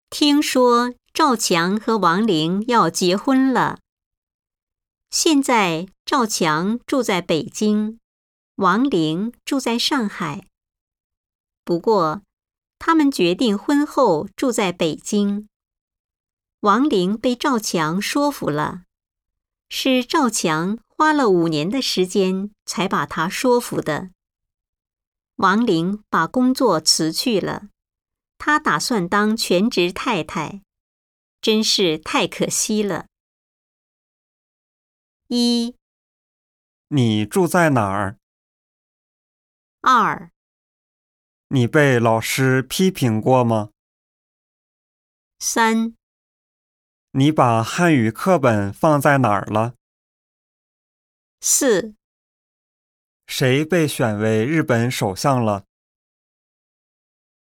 听说赵强和王玲要结婚了。现在赵强住在北京，王玲住在上海。不过，他们决定婚后住在北京。王玲被赵强说服了，是赵强花了5年的时间才把她说服的。王玲把工作辞去了，她打算当全职太太，真是太可惜了。1、 你住在哪儿 2、 你被老师批评过吗 3、 你把汉语课本放在哪儿了 4。 谁被选为日本首相了